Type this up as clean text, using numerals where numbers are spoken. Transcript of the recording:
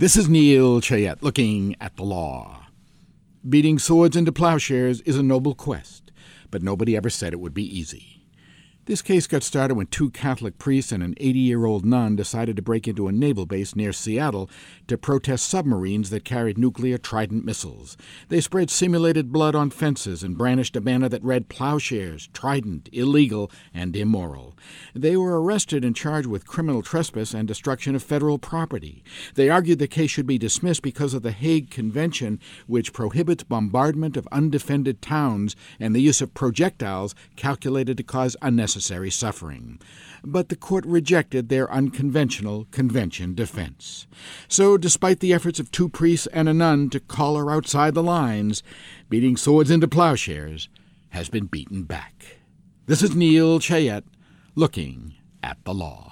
This is Neil Chayette looking at the law. Beating swords into plowshares is a noble quest, but nobody ever said it would be easy. This case got started when two Catholic priests and an 80-year-old nun decided to break into a naval base near Seattle to protest submarines that carried nuclear Trident missiles. They spread simulated blood on fences and brandished a banner that read "Plowshares, Trident, illegal and immoral." They were arrested and charged with criminal trespass and destruction of federal property. They argued the case should be dismissed because of the Hague Convention, which prohibits bombardment of undefended towns and the use of projectiles calculated to cause unnecessary suffering. But the court rejected their unconventional convention defense. So, despite the efforts of two priests and a nun to call her outside the lines, beating swords into plowshares has been beaten back. This is Neil Chayette looking at the law.